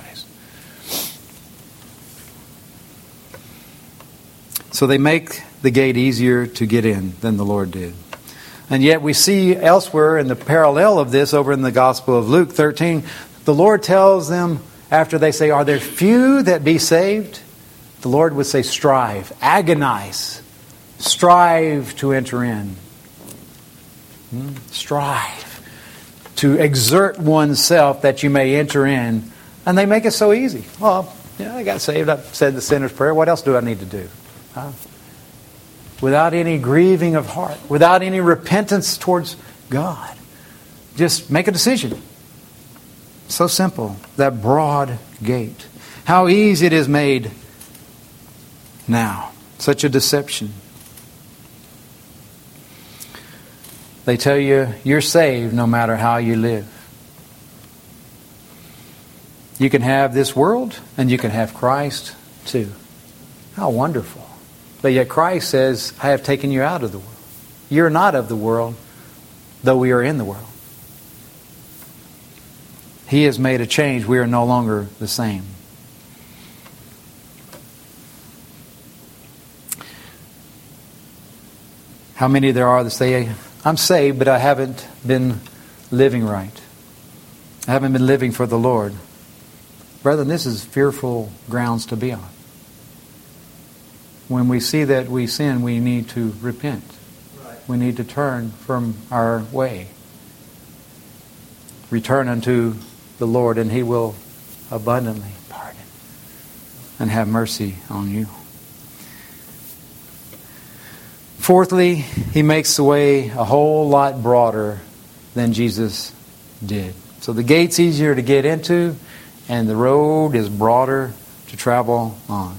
So they make the gate easier to get in than the Lord did. And yet we see elsewhere in the parallel of this over in the Gospel of Luke thirteen, the Lord tells them after they say, are there few that be saved? The Lord would say, strive, agonize, strive to enter in. Hmm? Strive to exert oneself that you may enter in. And they make it so easy. Well, yeah, I got saved. I said the sinner's prayer. What else do I need to do? Huh? Without any grieving of heart, without any repentance towards God. Just make a decision. So simple. That broad gate. How easy it is made now. Such a deception. They tell you you're saved no matter how you live. You can have this world and you can have Christ too. How wonderful. But yet Christ says, I have taken you out of the world. You're not of the world, though we are in the world. He has made a change. We are no longer the same. How many there are that say, I'm saved, but I haven't been living right. I haven't been living for the Lord. Brethren, this is fearful grounds to be on. When we see that we sin, we need to repent. Right. We need to turn from our way. Return unto the Lord, and He will abundantly pardon and have mercy on you. Fourthly, He makes the way a whole lot broader than Jesus did. So the gate's easier to get into, and the road is broader to travel on.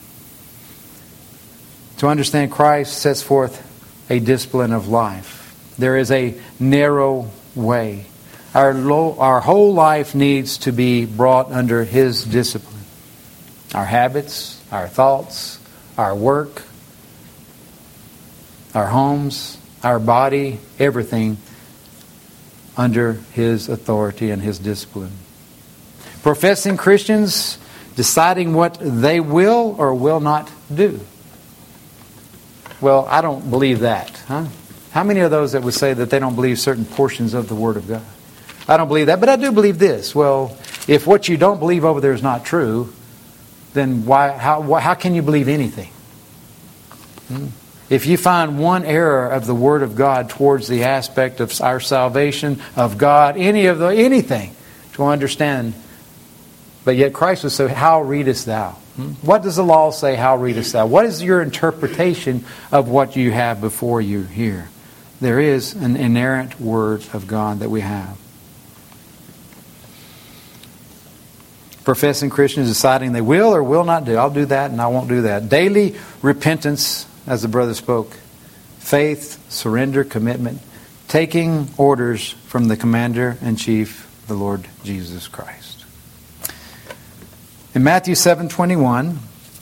To understand Christ sets forth a discipline of life. There is a narrow way. Our, lo- our whole life needs to be brought under His discipline. Our habits, our thoughts, our work, our homes, our body, everything under His authority and His discipline. Professing Christians deciding what they will or will not do. Well, I don't believe that. Huh? How many are those that would say that they don't believe certain portions of the Word of God? I don't believe that, but I do believe this. Well, if what you don't believe over there is not true, then why? How, why, how can you believe anything? Hmm? If you find one error of the Word of God towards the aspect of our salvation, of God, any of the anything to understand, but yet Christ would say, how readest thou? What does the law say, how readest thou? What is your interpretation of what you have before you here? There is an inerrant Word of God that we have. Professing Christians deciding they will or will not do. I'll do that and I won't do that. Daily repentance, as the brother spoke. Faith, surrender, commitment. Taking orders from the Commander-in-Chief, the Lord Jesus Christ. In Matthew seven twenty-one,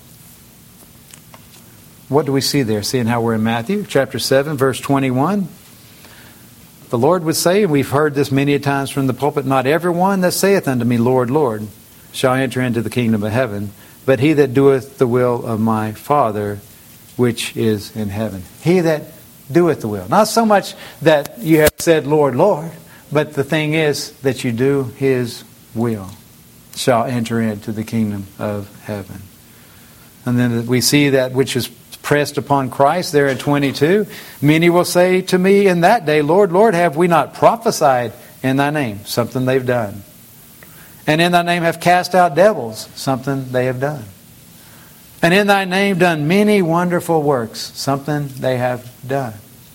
what do we see there? Seeing how we're in Matthew chapter seven, verse twenty-one. The Lord would say, and we've heard this many times from the pulpit, not everyone that saith unto me, Lord, Lord, shall enter into the kingdom of heaven, but he that doeth the will of my Father which is in heaven. He that doeth the will. Not so much that you have said, Lord, Lord, But the thing is that you do His will shall enter into the kingdom of heaven. And then we see that which is pressed upon Christ there in twenty-two. Many will say to me in that day, Lord, Lord, have we not prophesied in Thy name? Something they've done. And in Thy name have cast out devils. Something they have done. And in Thy name done many wonderful works. Something they have done.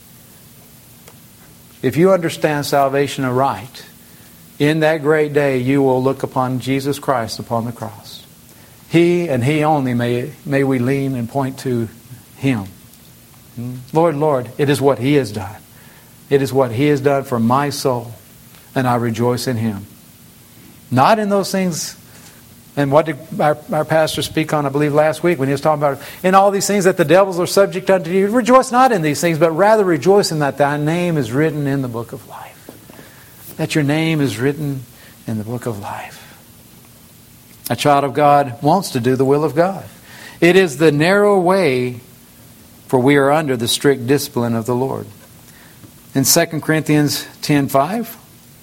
If you understand salvation aright, in that great day you will look upon Jesus Christ upon the cross. He and He only may, may we lean and point to Him. Lord, Lord, it is what He has done. It is what He has done for my soul. And I rejoice in Him. Not in those things. And what did our, our pastor speak on, I believe, last week when he was talking about in all these things that the devils are subject unto you. Rejoice not in these things, but rather rejoice in that Thy name is written in the book of life. That your name is written in the book of life. A child of God wants to do the will of God. It is the narrow way, for we are under the strict discipline of the Lord. In Second Corinthians ten five,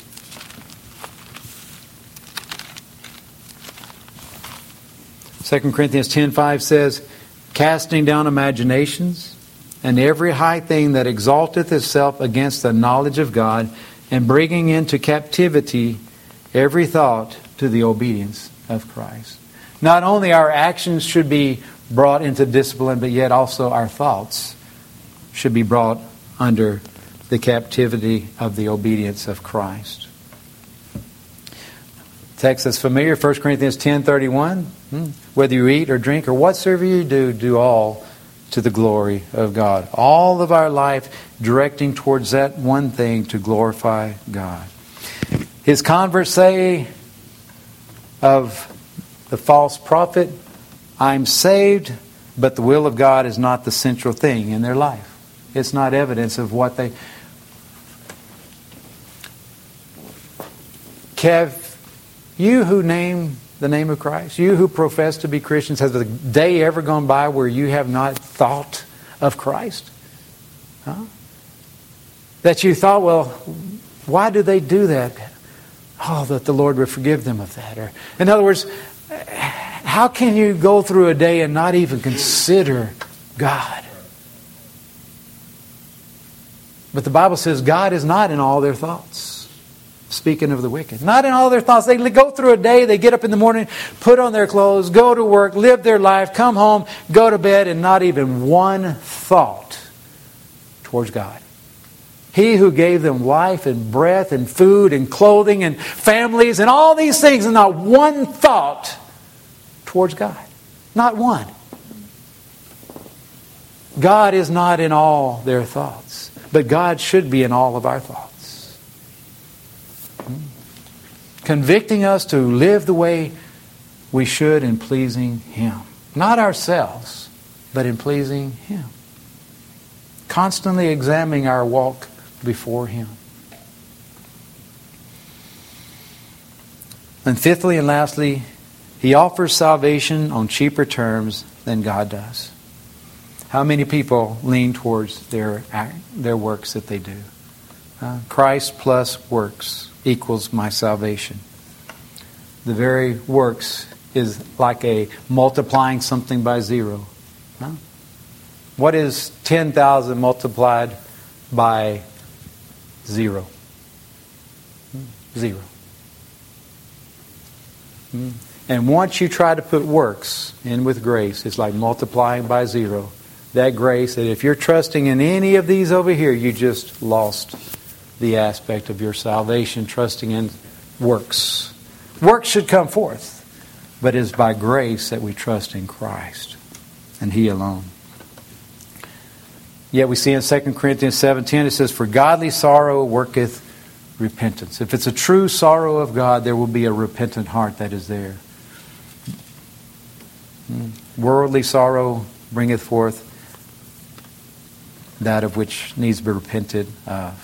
Second Corinthians ten five says, casting down imaginations and every high thing that exalteth itself against the knowledge of God, and bringing into captivity every thought to the obedience of Christ. Not only our actions should be brought into discipline, but yet also our thoughts should be brought under the captivity of the obedience of Christ. Text that's familiar, First Corinthians ten thirty-one. Whether you eat or drink or whatsoever you do, do all to the glory of God. All of our life directing towards that one thing, to glorify God. His converts say of the false prophet, I'm saved, but the will of God is not the central thing in their life. It's not evidence of what they... Kev, you who name the name of Christ, you who profess to be Christians, has the day ever gone by where you have not thought of Christ? Huh? That you thought, well, why do they do that? Oh, that the Lord would forgive them of that. Or, in other words, how can you go through a day and not even consider God? But the Bible says God is not in all their thoughts. Speaking of the wicked. Not in all their thoughts. They go through a day, they get up in the morning, put on their clothes, go to work, live their life, come home, go to bed, and not even one thought towards God. He who gave them life and breath and food and clothing and families and all these things, and not one thought towards God. Not one. God is not in all their thoughts, but God should be in all of our thoughts. Convicting us to live the way we should in pleasing Him. Not ourselves, but in pleasing Him. Constantly examining our walk before Him. And fifthly and lastly, He offers salvation on cheaper terms than God does. How many people lean towards their, their works that they do? Uh, Christ plus works equals my salvation. The very works is like a multiplying something by zero. Huh? What is ten thousand multiplied by zero? Zero. And once you try to put works in with grace, it's like multiplying by zero. That grace, that if you're trusting in any of these over here, you just lost the aspect of your salvation, trusting in works. Works should come forth, but it is by grace that we trust in Christ and He alone. Yet we see in Second Corinthians seven ten, it says, for godly sorrow worketh repentance. If it's a true sorrow of God, there will be a repentant heart that is there. Worldly sorrow bringeth forth that of which needs to be repented of.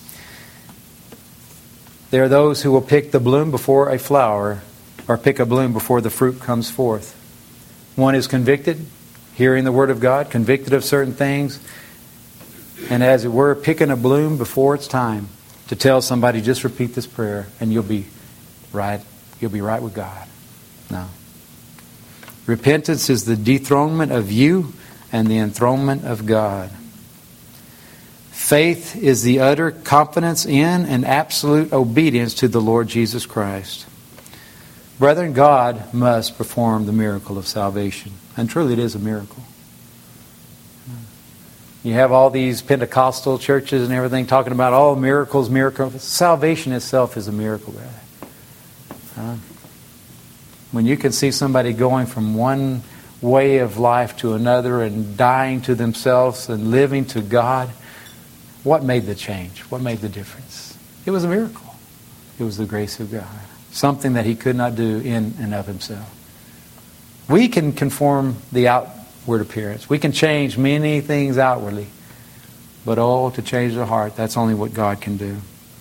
There are those who will pick the bloom before a flower, or pick a bloom before the fruit comes forth. One is convicted, hearing the Word of God, convicted of certain things, and as it were, picking a bloom before its time. to tell somebody, just repeat this prayer and you'll be right. You'll be right with God. No. Repentance is the dethronement of you and the enthronement of God. Faith is the utter confidence in and absolute obedience to the Lord Jesus Christ. Brethren, God must perform the miracle of salvation. And truly it is a miracle. You have all these Pentecostal churches and everything talking about all miracles, miracles. Salvation itself is a miracle, brother. Huh? When you can see somebody going from one way of life to another and dying to themselves and living to God, what made the change? What made the difference? It was a miracle. It was the grace of God. Something that He could not do in and of Himself. We can conform the outward appearance. We can change many things outwardly. But oh, to change the heart, that's only what God can do.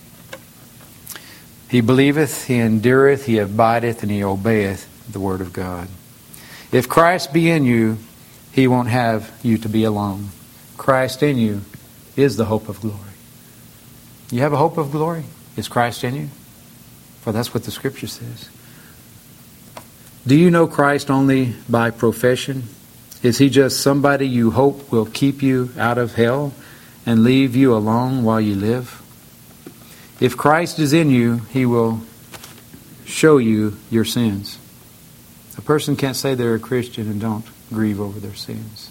He believeth, he endureth, he abideth, and he obeyeth the word of God. If Christ be in you, He won't have you to be alone. Christ in you is the hope of glory. You have a hope of glory? Is Christ in you? For that's what the Scripture says. Do you know Christ only by profession? Is He just somebody you hope will keep you out of hell and leave you alone while you live? If Christ is in you, He will show you your sins. A person can't say they're a Christian and don't grieve over their sins.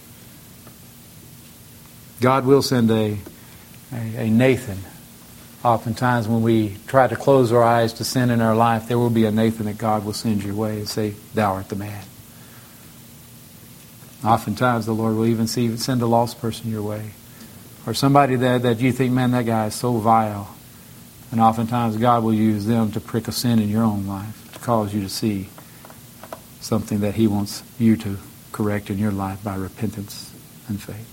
God will send a, a, a Nathan. Oftentimes when we try to close our eyes to sin in our life, there will be a Nathan that God will send your way and say, "Thou art the man." Oftentimes the Lord will even see, send a lost person your way. Or somebody that, that you think, man, that guy is so vile. And oftentimes God will use them to prick a sin in your own life, to cause you to see something that He wants you to correct in your life by repentance and faith.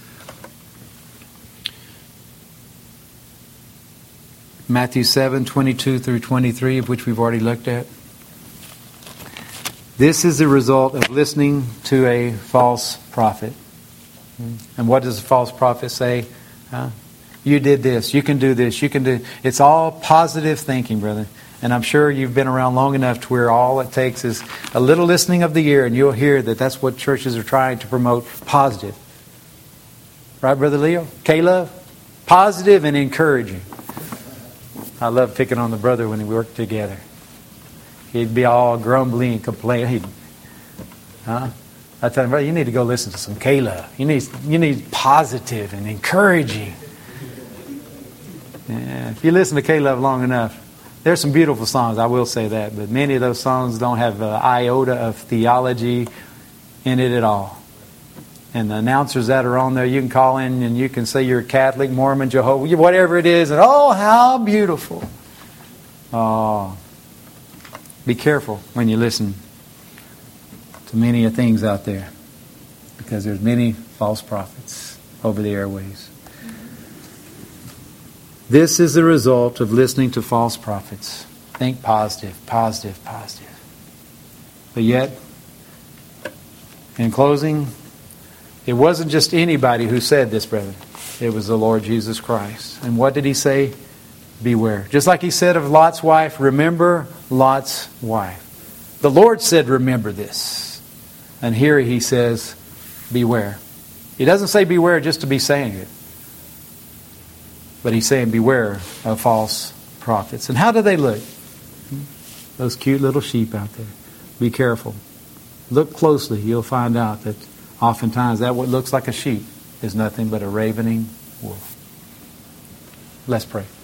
Matthew seven, twenty-two through twenty-three, of which we've already looked at. This is the result of listening to a false prophet. And what does a false prophet say? Huh? You did this. You can do this. You can do... It's all positive thinking, brother. And I'm sure you've been around long enough to where all it takes is a little listening of the ear, and you'll hear that that's what churches are trying to promote. Positive. Right, Brother Leo? Caleb? Positive and encouraging. I love picking on the brother when we worked together. He'd be all grumbly and complaining. He'd, huh? I tell him, brother, you need to go listen to some Caleb. You need, you need positive and encouraging. Yeah, if you listen to Caleb long enough, there's some beautiful songs, I will say that, but many of those songs don't have an iota of theology in it at all. And the announcers that are on there, you can call in and you can say you're a Catholic, Mormon, Jehovah, whatever it is, and oh, how beautiful. Oh, be careful when you listen to many of things out there, because there's many false prophets over the airways. This is the result of listening to false prophets. Think positive, positive, positive. But yet, in closing, it wasn't just anybody who said this, brethren. It was the Lord Jesus Christ. And what did He say? Beware. Just like He said of Lot's wife, remember Lot's wife. The Lord said, remember this. And here He says, beware. He doesn't say beware just to be saying it. But He's saying beware of false prophets. And how do they look? Those cute little sheep out there. Be careful. Look closely. You'll find out that oftentimes that what looks like a sheep is nothing but a ravening wolf. Let's pray.